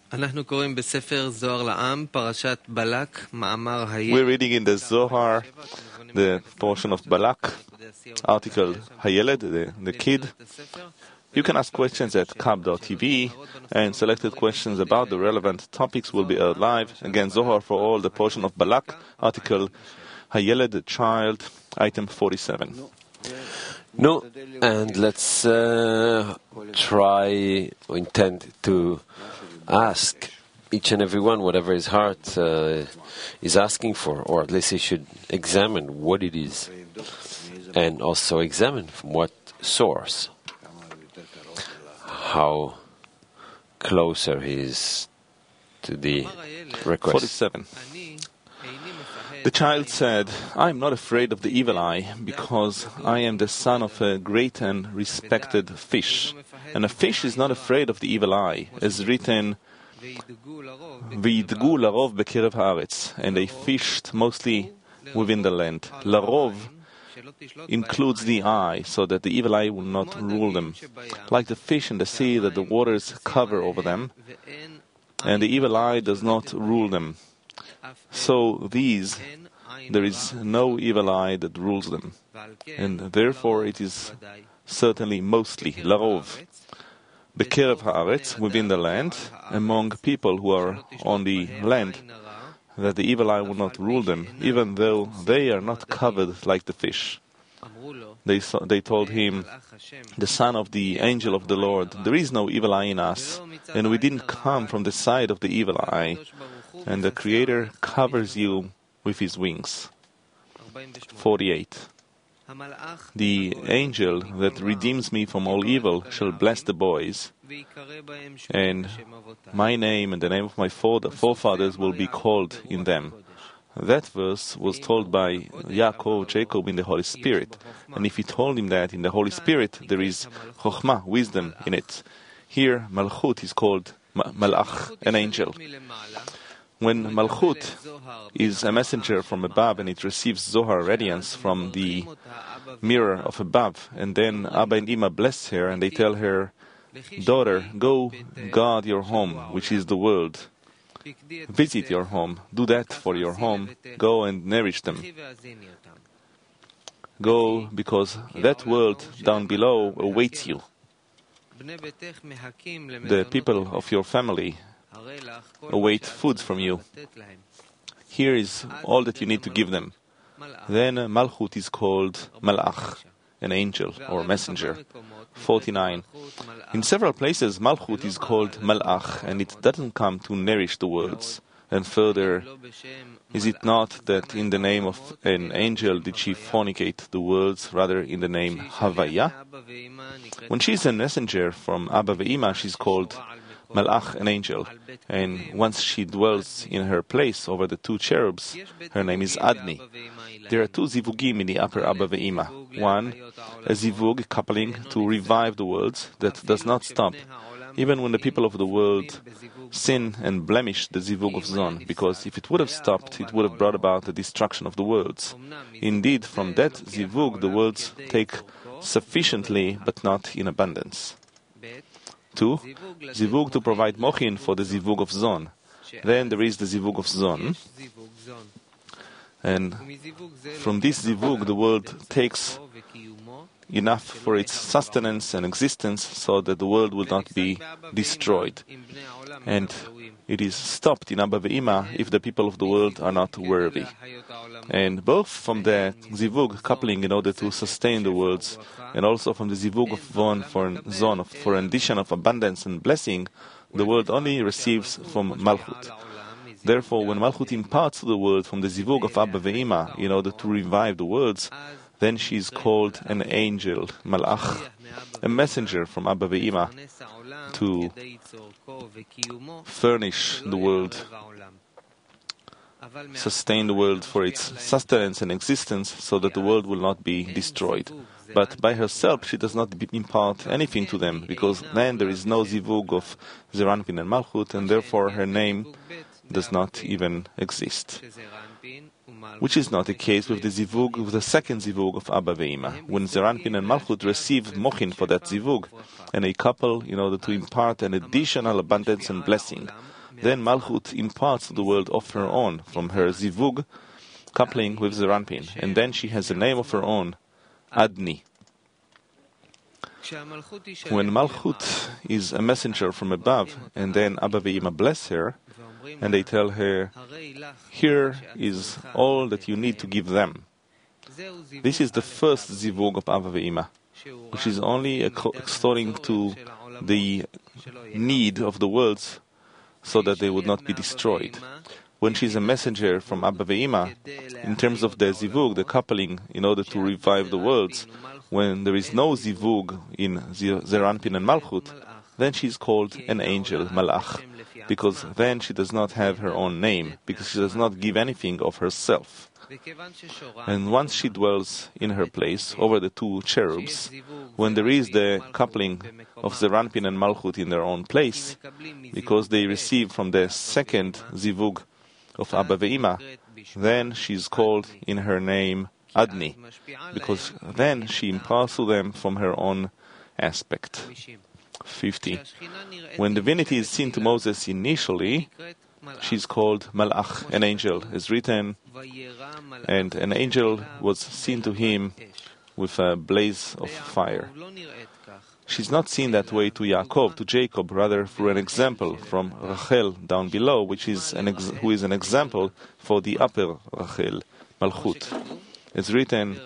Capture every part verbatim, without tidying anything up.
We're reading in the Zohar the portion of Balak, article Hayeled, the, the kid. You can ask questions at kab dot t v, and selected questions about the relevant topics will be aired live. Again, Zohar for all, the portion of Balak, article Hayeled, the child, item forty-seven. No, and let's uh, try, or intend to ask each and every one whatever his heart uh, is asking for, or at least he should examine what it is, and also examine from what source, how closer he is to the request. forty-seven. The child said, I am not afraid of the evil eye, because I am the son of a great and respected fish. And a fish is not afraid of the evil eye, as written, V'yidgu larov bekerev haaretz, and they fished mostly within the land. Larov includes the eye, so that the evil eye will not rule them. Like the fish in the sea, that the waters cover over them, and the evil eye does not rule them. So these, there is no evil eye that rules them, and therefore it is certainly mostly, larov, bekerev haaretz, within the land, among people who are on the land, that the evil eye will not rule them, even though they are not covered like the fish. They, they told him, the son of the angel of the Lord, there is no evil eye in us, and we didn't come from the side of the evil eye, and the Creator covers you with His wings. forty-eight. The angel that redeems me from all evil shall bless the boys, and my name and the name of my forefathers will be called in them. That verse was told by Yaakov, Jacob, in the Holy Spirit. And if he told him that in the Holy Spirit, there is chokhmah, wisdom in it. Here, Malchut is called Malach, an angel. When Malchut is a messenger from above and it receives Zohar radiance from the mirror of above, and then Abba and Ima bless her and they tell her, daughter, go guard your home, which is the world. Visit your home, do that for your home, go and nourish them. Go, because that world down below awaits you. The people of your family await food from you. Here is all that you need to give them. Then Malchut is called Malach, an angel or messenger. forty-nine. In several places, Malchut is called Malach, and it doesn't come to nourish the worlds. And further, is it not that in the name of an angel did she fornicate the worlds, rather in the name Havaya? When she is a messenger from Abba ve'Ima, she is called Malach, an angel, and once she dwells in her place over the two cherubs, her name is Adni. There are two zivugim in the upper Abba ve'Ima. One, a zivug, coupling to revive the worlds, that does not stop, even when the people of the world sin and blemish the zivug of Zon, because if it would have stopped, it would have brought about the destruction of the worlds. Indeed, from that zivug, the worlds take sufficiently, but not in abundance. Two, zivug to provide mochin for the zivug of Zon. Then there is the zivug of Zon. And from this zivug, the world takes enough for its sustenance and existence so that the world will not be destroyed. And it is stopped in Abba ve'Ima if the people of the world are not worthy. And both from the zivug coupling in order to sustain the worlds, and also from the zivug of Von for Zon, for an addition of abundance and blessing, the world only receives from Malchut. Therefore, when Malchut imparts to the world from the zivug of Abba ve'Ima in order to revive the worlds, then she is called an angel, Malach, a messenger from Abba ve'Ima to furnish the world sustain the world for its sustenance and existence so that the world will not be destroyed. But by herself she does not impart anything to them, because then there is no zivug of Zeir Anpin and Malchut, and therefore her name does not even exist. Which is not the case with the zivug, with the second zivug of Abba ve'Ima, when Zeir Anpin and Malchut receive mochin for that zivug, and a couple in order to impart an additional abundance and blessing. Then Malchut imparts to the world of her own from her zivug, coupling with Zeir Anpin, and then she has a name of her own, Adni. When Malchut is a messenger from above, and then Abba ve'Ima bless her, and they tell her, here is all that you need to give them. This is the first zivug of Abba ve'Ima, which is only extolling to the need of the worlds so that they would not be destroyed. When she is a messenger from Abba ve'Ima, in terms of the zivug, the coupling, in order to revive the worlds, when there is no zivug in Zeir Anpin and Malchut, then she is called an angel, Malach, because then she does not have her own name, because she does not give anything of herself. And once she dwells in her place over the two cherubs, when there is the coupling of Zeir Anpin and Malchut in their own place, because they receive from the second zivug of Abba ve'Ima, then she is called in her name Adni, because then she imparts to them from her own aspect. fifty. When divinity is seen to Moses initially, she is called Malach, an angel, is written, and an angel was seen to him with a blaze of fire. She is not seen that way to Yaakov, to Jacob, rather through an example from Rachel down below, which is an ex- who is an example for the upper Rachel, Malchut. It's written,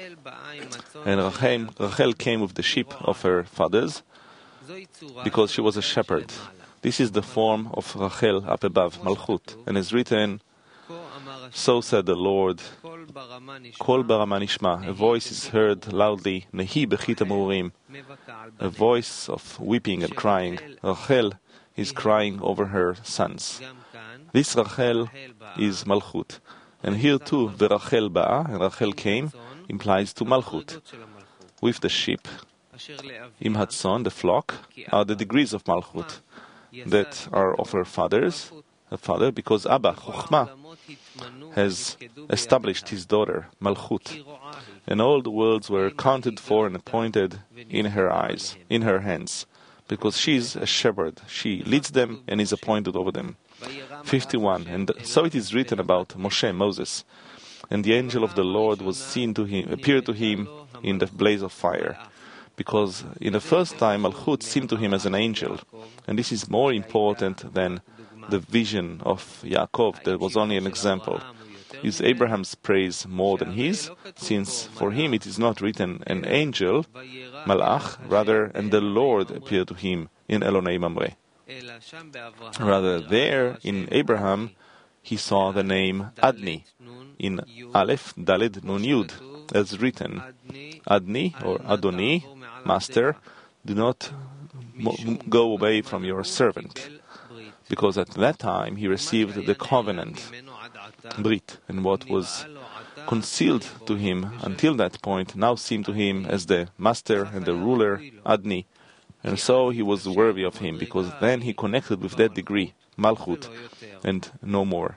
and Rachel, Rachel came with the sheep of her fathers, because she was a shepherd. This is the form of Rachel up above, Malchut, and is written, so said the Lord, Kol barama nishma, a voice is heard loudly, Nehi bechit amurim, a voice of weeping and crying. Rachel is crying over her sons. This Rachel is Malchut. And here too, the Rachel ba'a, and Rachel came, implies to Malchut. With the sheep, Im Hatzon, the flock, are the degrees of Malchut that are of her fathers, her father, because Abba, Chochmah, has established his daughter, Malchut, and all the worlds were accounted for and appointed in her eyes, in her hands, because she is a shepherd. She leads them and is appointed over them. fifty-one. And so it is written about Moshe, Moses, and the angel of the Lord was seen to him, appeared to him in the blaze of fire, because in the first time Malchut seemed to him as an angel, and this is more important than the vision of Yaakov that was only an example. Is Abraham's praise more than his, since for him it is not written an angel, Malach, rather, and the Lord appeared to him in Elonei Mamre. Rather, there in Abraham he saw the name Adni in Aleph Daled Nun Yud, as written, Adni or Adoni, Master, do not mo- go away from your servant, because at that time he received the covenant, Brit, and what was concealed to him until that point now seemed to him as the master and the ruler, Adni, and so he was worthy of him, because then he connected with that degree, Malchut, and no more.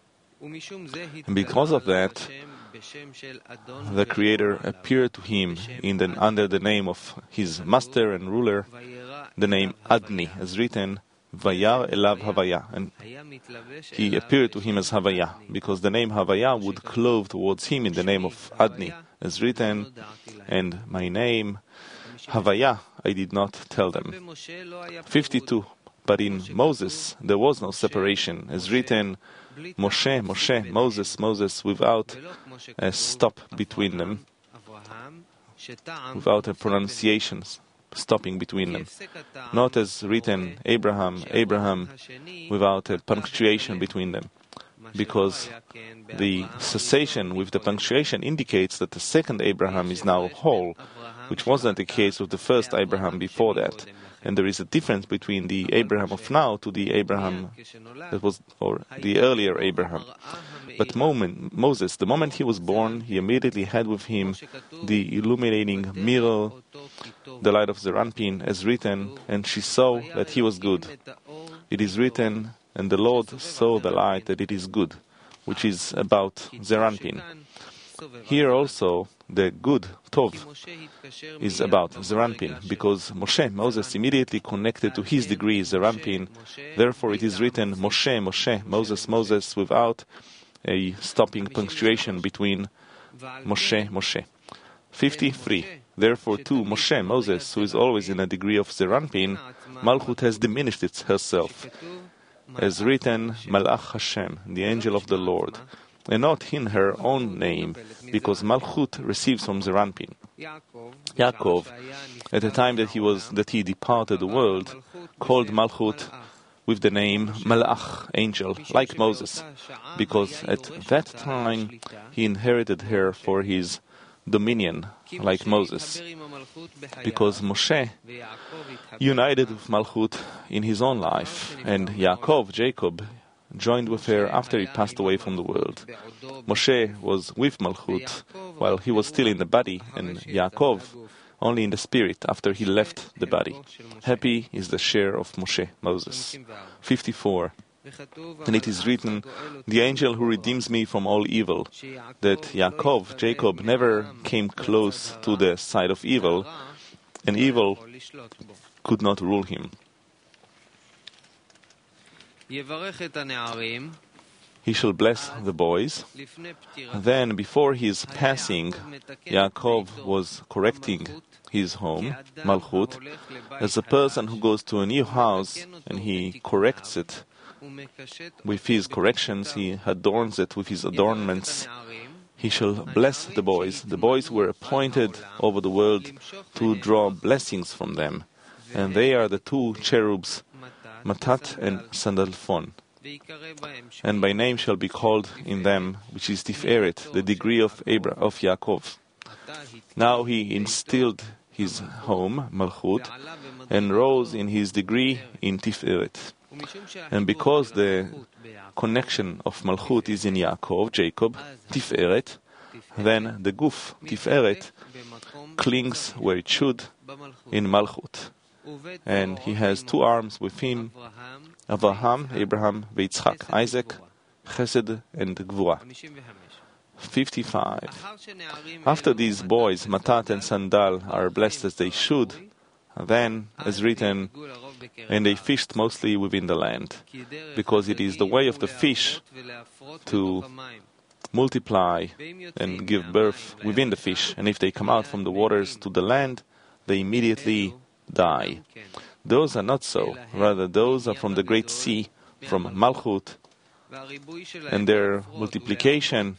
And because of that, the Creator appeared to him in the, under the name of his master and ruler, the name Adni, as written, Vayar elav Havaya, and he appeared to him as Havaya, because the name Havaya would clove towards him in the name of Adni, as written, and my name Havaya I did not tell them. fifty-two. But in Moses there was no separation, as written, Moshe, Moshe, Moses, Moses, without a stop between them, without a pronunciation stopping between them. Not as written, Abraham, Abraham, without a punctuation between them, because the cessation with the punctuation indicates that the second Abraham is now whole, which wasn't the case with the first Abraham before that. And there is a difference between the Abraham of now to the Abraham that was, or the earlier Abraham. But moment, Moses, the moment he was born, he immediately had with him the illuminating mirror, the light of Zeranpin, as written, and she saw that he was good. It is written, and the Lord saw the light that it is good, which is about Zeranpin. Here also, the good, Tov, is about Zeranpin, because Moshe, Moses, immediately connected to his degree, Zeranpin. Therefore, it is written, Moshe, Moshe, Moses, Moses, without a stopping punctuation between Moshe, Moshe. fifty-three. Therefore, too, Moshe, Moses, who is always in a degree of Zeranpin, Malchut has diminished it herself. As written, Malach Hashem, the angel of the Lord, and not in her own name, because Malchut receives from Zeranpin. Yaakov, at the time that he was that he departed the world, called Malchut with the name Malach, angel, like Moses, because at that time he inherited her for his dominion, like Moses, because Moshe united with Malchut in his own life, and Yaakov, Jacob, joined with her after he passed away from the world. Moshe was with Malchut while he was still in the body, and Yaakov only in the spirit after he left the body. Happy is the share of Moshe, Moses. fifty-four. And it is written, the angel who redeems me from all evil, that Yaakov, Jacob, never came close to the side of evil, and evil could not rule him. He shall bless the boys. Then, before his passing, Yaakov was correcting his home, Malchut, as a person who goes to a new house and he corrects it with his corrections, he adorns it with his adornments. He shall bless the boys. The boys were appointed over the world to draw blessings from them, and they are the two cherubs, Matat and Sandalphon. And by name shall be called in them, which is Tiferet, the degree of Abra- of Yaakov. Now he instilled his home, Malchut, and rose in his degree in Tiferet. And because the connection of Malchut is in Yaakov, Jacob, Tiferet, then the Guf, Tiferet, clings where it should, in Malchut. And he has two arms with him, Avraham, Abraham, Yitzchak, Isaac, Chesed, and Gvura. fifty-five. After these boys, Matat and Sandal, are blessed as they should, then, as written, and they fished mostly within the land, because it is the way of the fish to multiply and give birth within the fish, and if they come out from the waters to the land, they immediately die. Those are not so, rather those are from the great sea, from Malchut, and their multiplication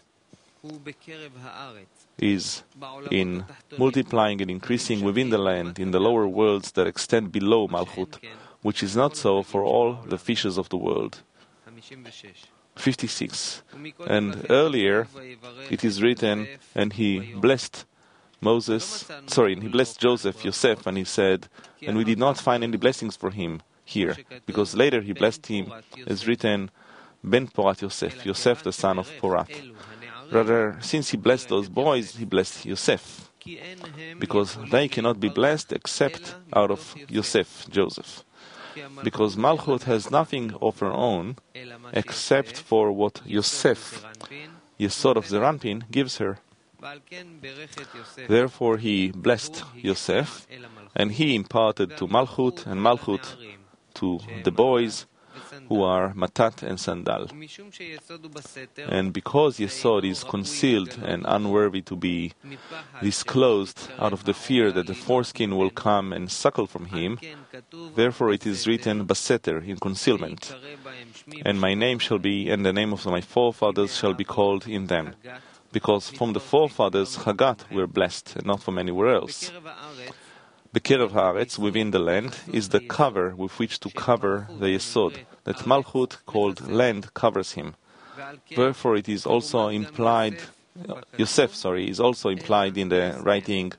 is in multiplying and increasing within the land, in the lower worlds that extend below Malchut, which is not so for all the fishes of the world. fifty-six. And earlier it is written, and he blessed Moses, sorry, he blessed Joseph, Yosef, and he said, and we did not find any blessings for him here, because later he blessed him, as written, Ben Porat Yosef, Yosef the son of Porat. Rather, since he blessed those boys, he blessed Yosef, because they cannot be blessed except out of Yosef, Joseph. Because Malchut has nothing of her own except for what Yosef, Yesod of Zeranpin, gives her. Therefore he blessed Yosef, and he imparted to Malchut, and Malchut to the boys, who are Matat and Sandal. And because Yesod is concealed and unworthy to be disclosed out of the fear that the foreskin will come and suckle from him, therefore it is written Baseter, in concealment. And my name shall be, and the name of my forefathers shall be called in them. Because from the forefathers Chagat were blessed, and not from anywhere else. Bekerev Haaretz, within the land, is the cover with which to cover the Yesod, that Malchut, called land, covers him. Therefore it is also implied, Yosef, sorry, is also implied in the writing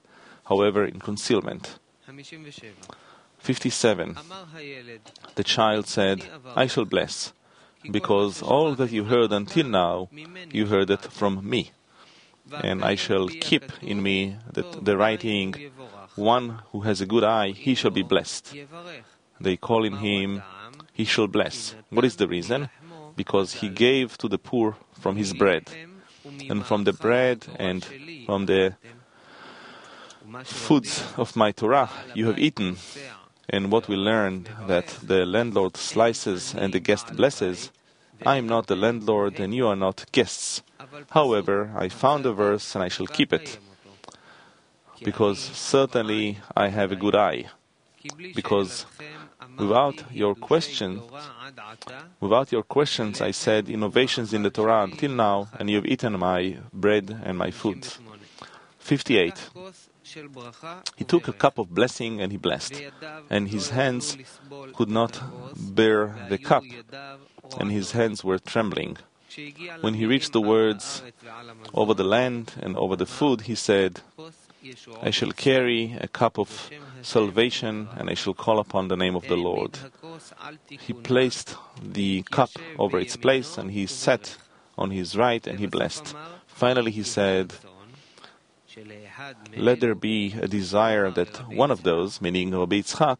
however in concealment. fifty-seven. The child said, I shall bless, because all that you heard until now, you heard it from me. And I shall keep in me that the writing, one who has a good eye, he shall be blessed. They call in him, he shall bless. What is the reason? Because he gave to the poor from his bread. And from the bread and from the foods of my Torah you have eaten. And what we learned, that the landlord slices and the guest blesses. I am not the landlord and you are not guests. However, I found a verse and I shall keep it. Because certainly I have a good eye. Because without your question, without your questions, I said innovations in the Torah until now, and you have eaten my bread and my food. fifty-eight. He took a cup of blessing and he blessed, and his hands could not bear the cup, and his hands were trembling. When he reached the words, over the land and over the food, he said, I shall carry a cup of salvation and I shall call upon the name of the Lord. He placed the cup over its place and he sat on his right and he blessed. Finally he said, let there be a desire that one of those, meaning Rabbi Yitzchak,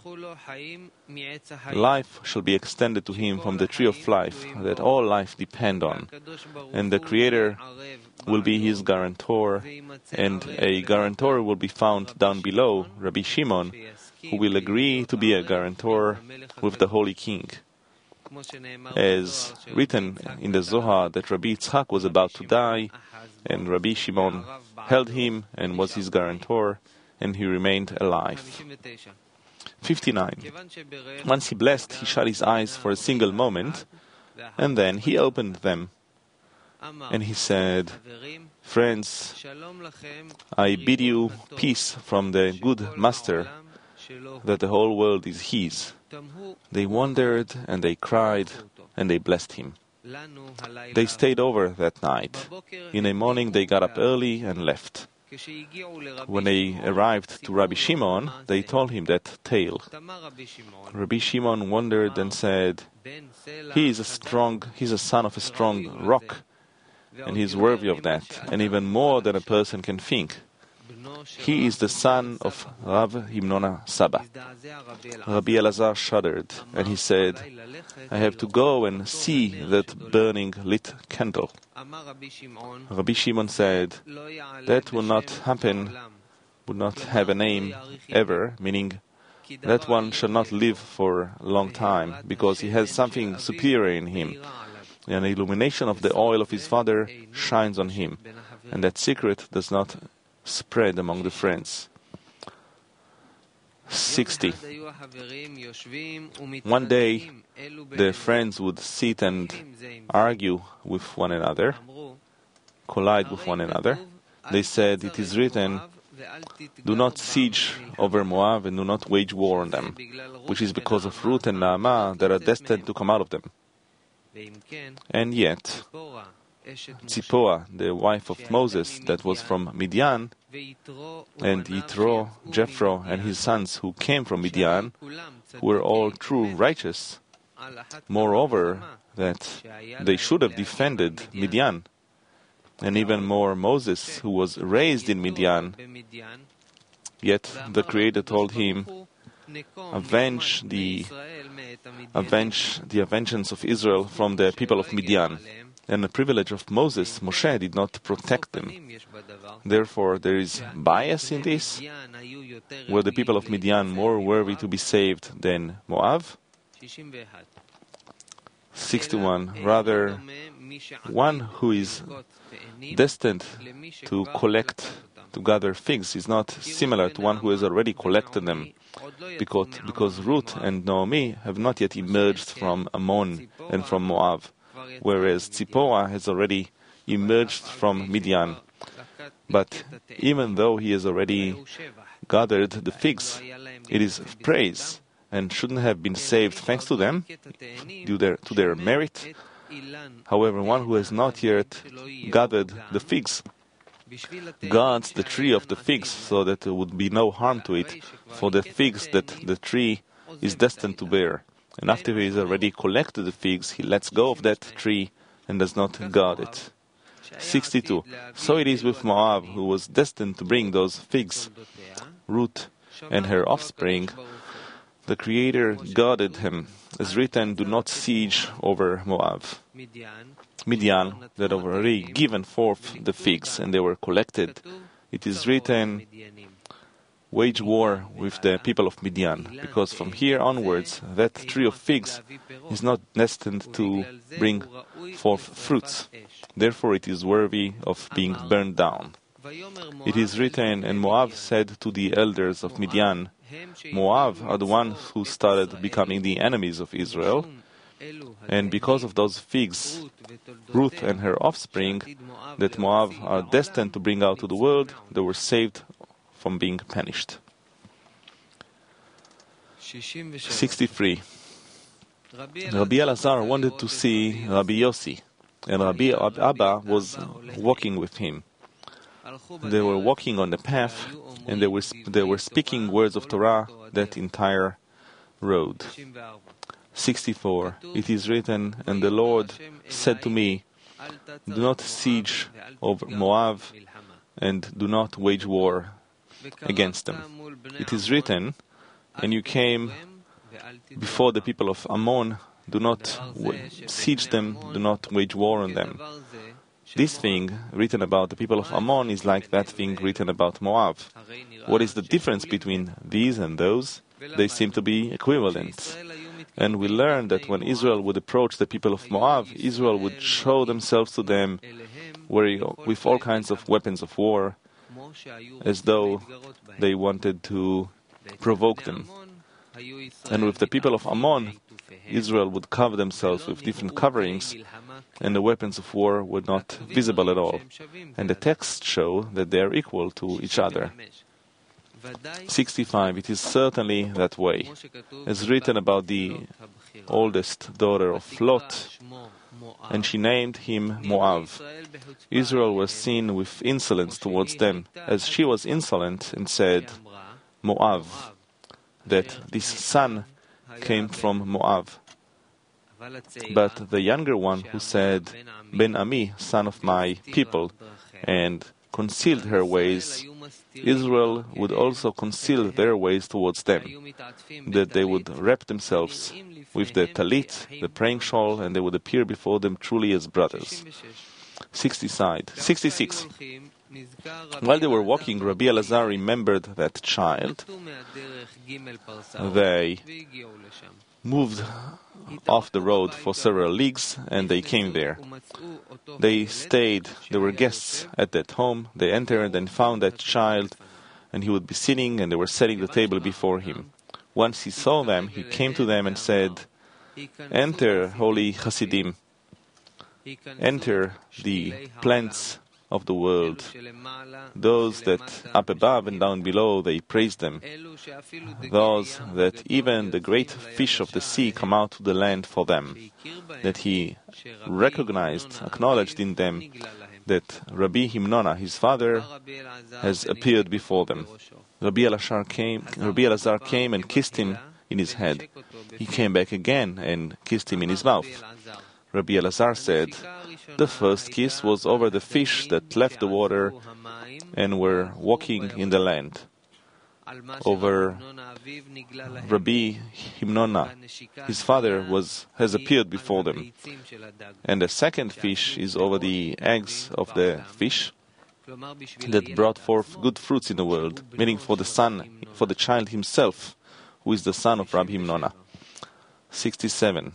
life shall be extended to him from the tree of life, that all life depend on. And the Creator will be his guarantor, and a guarantor will be found down below, Rabbi Shimon, who will agree to be a guarantor with the Holy King. As written in the Zohar that Rabbi Yitzchak was about to die, and Rabbi Shimon held him and was his guarantor, and he remained alive. fifty-nine. Once he blessed, he shut his eyes for a single moment, and then he opened them. And he said, friends, I bid you peace from the good master, that the whole world is his. They wondered, and they cried, and they blessed him. They stayed over that night. In the morning they got up early and left. When they arrived to Rabbi Shimon, they told him that tale. Rabbi Shimon wondered and said, He is a strong, he is a son of a strong rock, and he is worthy of that, and even more than a person can think. He is the son of Rav Himnona Saba. Rabbi Elazar shuddered, and he said, I have to go and see that burning lit candle. Rabbi Shimon said, that will not happen, would not have a name ever, meaning that one shall not live for a long time, because he has something superior in him. And the illumination of the oil of his father shines on him, and that secret does not spread among the friends. sixty. One day, the friends would sit and argue with one another, collide with one another. They said, it is written, do not siege over Moab and do not wage war on them, which is because of Ruth and Naamah that are destined to come out of them. And yet, Tzipporah, the wife of Moses, that was from Midian, and Yitro, Jethro, and his sons who came from Midian, were all true righteous. Moreover, that they should have defended Midian, and even more Moses, who was raised in Midian. Yet the Creator told him, avenge the avenge the vengeance of Israel from the people of Midian. And the privilege of Moses, Moshe, did not protect them. Therefore, there is bias in this. Were the people of Midian more worthy to be saved than Moab? sixty-one. Rather, one who is destined to collect, to gather figs, is not similar to one who has already collected them, because, because Ruth and Naomi have not yet emerged from Ammon and from Moab, whereas Tzipporah has already emerged from Midian. But even though he has already gathered the figs, it is praise, and shouldn't have been saved thanks to them, due their, to their merit. However, one who has not yet gathered the figs guards the tree of the figs so that there would be no harm to it, for the figs that the tree is destined to bear. And after he has already collected the figs, he lets go of that tree and does not guard it. sixty-two. So it is with Moab, who was destined to bring those figs, Ruth and her offspring. The Creator guarded him. As written, do not siege over Moab. Midian, that have already given forth the figs, and they were collected. It is written, wage war with the people of Midian, because from here onwards, that tree of figs is not destined to bring forth fruits. Therefore it is worthy of being burned down. It is written, and Moab said to the elders of Midian, Moab are the ones who started becoming the enemies of Israel, and because of those figs, Ruth and her offspring, that Moab are destined to bring out to the world, they were saved from being punished. sixty-three. Rabbi Elazar wanted to see Rabbi Yossi, and Rabbi Abba was walking with him. They were walking on the path, and they were, they were speaking words of Torah that entire road. sixty-four. It is written, and the Lord said to me, do not siege over Moab, and do not wage war against them. It is written, and you came before the people of Ammon, do not siege them, do not wage war on them. This thing written about the people of Ammon is like that thing written about Moab. What is the difference between these and those? They seem to be equivalent. And we learn that when Israel would approach the people of Moab, Israel would show themselves to them with all kinds of weapons of war, as though they wanted to provoke them. And with the people of Ammon, Israel would cover themselves with different coverings, and the weapons of war were not visible at all. And the texts show that they are equal to each other. sixty-five. It is certainly that way. As written about the oldest daughter of Lot, and she named him Moab. Israel was seen with insolence towards them, as she was insolent and said, Moab, that this son came from Moab. But the younger one who said, Ben Ami, son of my people, and concealed her ways, Israel would also conceal their ways towards them, that they would wrap themselves with the talit, the praying shawl, and they would appear before them truly as brothers. sixty-six. While they were walking, Rabbi Elazar remembered that child. They moved off the road for several leagues, and they came there. They stayed, there were guests at that home. They entered and found that child, and he would be sitting, and they were setting the table before him. Once he saw them, he came to them and said, Enter, holy Hasidim. Enter the plants of the world. Those that up above and down below, they praise them. Those that even the great fish of the sea come out to the land for them. That he recognized, acknowledged in them that Rabbi Himnona, his father, has appeared before them. Rabbi Elazar came, Rabbi Elazar came and kissed him in his head. He came back again and kissed him in his mouth. Rabbi Elazar said, the first kiss was over the fish that left the water and were walking in the land. Over Rabbi Himnona, his father, was, has appeared before them. And the second fish is over the eggs of the fish that brought forth good fruits in the world, meaning for the son, for the child himself, who is the son of Rabbi Himnona. sixty-seven.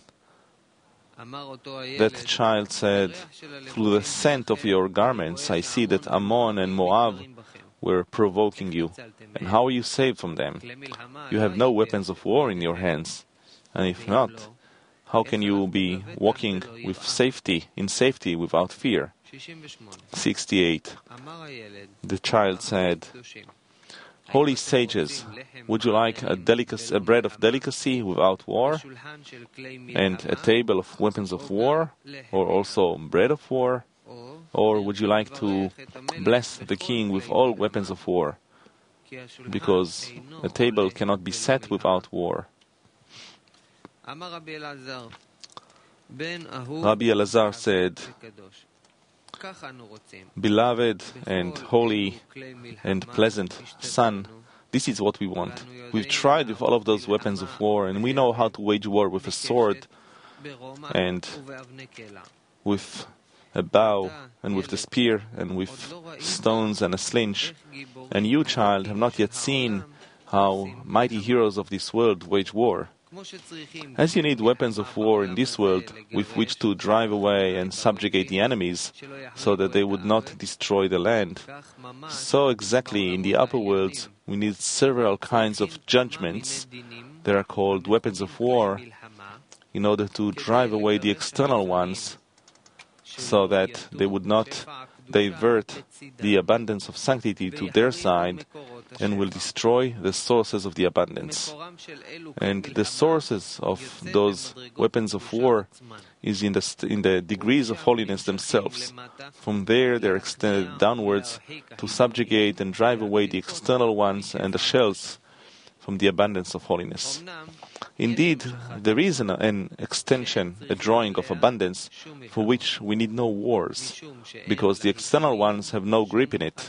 That child said, through the scent of your garments, I see that Ammon and Moab were provoking you. And how are you saved from them? You have no weapons of war in your hands. And if not, how can you be walking with safety, in safety, without fear? sixty-eight. The child said, Holy sages, would you like a, delicacy, a bread of delicacy without war, and a table of weapons of war, or also bread of war? Or would you like to bless the king with all weapons of war? Because a table cannot be set without war. Rabbi Elazar said, "Beloved and holy and pleasant son, this is what we want. We've tried with all of those weapons of war, and we know how to wage war with a sword and with a bow and with the spear and with stones and a sling. And you, child, have not yet seen how mighty heroes of this world wage war. As you need weapons of war in this world with which to drive away and subjugate the enemies so that they would not destroy the land, so exactly in the upper worlds we need several kinds of judgments that are called weapons of war in order to drive away the external ones so that they would not divert the abundance of sanctity to their side and will destroy the sources of the abundance. And the sources of those weapons of war is in the, st- in the degrees of holiness themselves. From there they are extended downwards to subjugate and drive away the external ones and the shells from the abundance of holiness. Indeed, there is an, an extension, a drawing of abundance, for which we need no wars, because the external ones have no grip in it.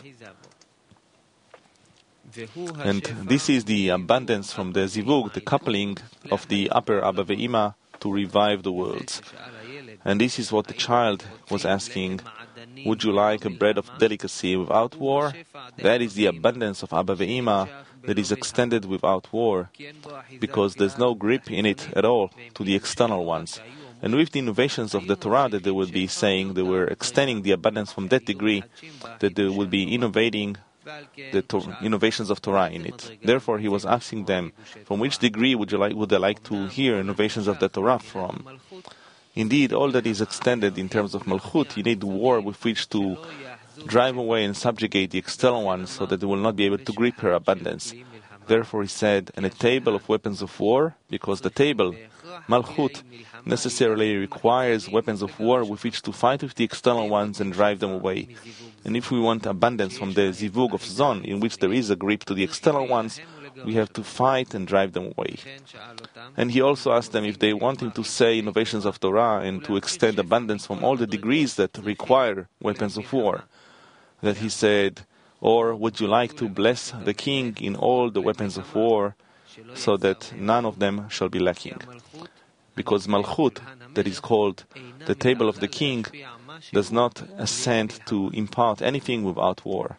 And this is the abundance from the zivug, the coupling of the upper Abba Ve'ima to revive the worlds. And this is what the child was asking. Would you like a bread of delicacy without war? That is the abundance of Abba Ve'ima that is extended without war, because there's no grip in it at all to the external ones. And with the innovations of the Torah that they would be saying, they were extending the abundance from that degree that they would be innovating the to- innovations of Torah in it. Therefore, he was asking them, from which degree would you like would they like to hear innovations of the Torah from? Indeed, all that is extended in terms of Malchut, you need war with which to drive away and subjugate the external ones so that they will not be able to grip her abundance. Therefore, he said, and a table of weapons of war, because the table, Malchut, necessarily requires weapons of war with which to fight with the external ones and drive them away. And if we want abundance from the zivug of Zon, in which there is a grip to the external ones, we have to fight and drive them away. And he also asked them if they want him to say innovations of Torah and to extend abundance from all the degrees that require weapons of war. That he said, or would you like to bless the king in all the weapons of war so that none of them shall be lacking? Because Malchut, that is called the table of the king, does not assent to impart anything without war.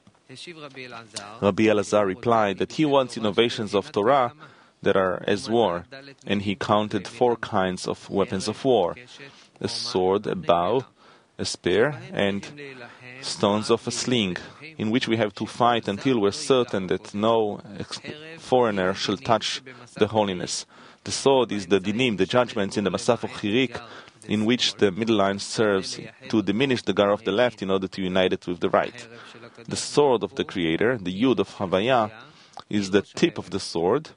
Rabbi Elazar replied that he wants innovations of Torah that are as war, and he counted four kinds of weapons of war: a sword, a bow, a spear, and stones of a sling, in which we have to fight until we're certain that no ex- foreigner shall touch the holiness. The sword is the dinim, the judgments in the Masaf of Chirik, in which the middle line serves to diminish the gar of the left in order to unite it with the right. The sword of the Creator, the Yud of Havaya, is the tip of the sword,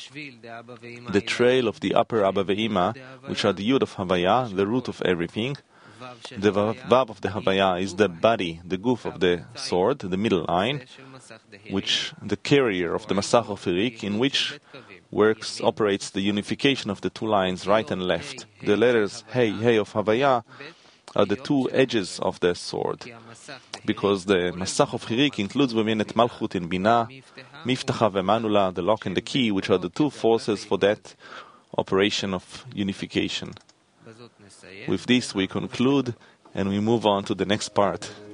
the trail of the upper Abba Ve'ima, which are the Yud of Havaya, the root of everything. The Vav of the Havaya is the body, the goof of the sword, the middle line, which the carrier of the Masach of Hirik, in which works, operates the unification of the two lines, right and left. The letters Hey, Hey of Havaya are the two edges of the sword, because the Masach of Hirik includes within it Malchut and Binah, Miftacha ve'Manula, the lock and the key, which are the two forces for that operation of unification. With this we conclude and we move on to the next part.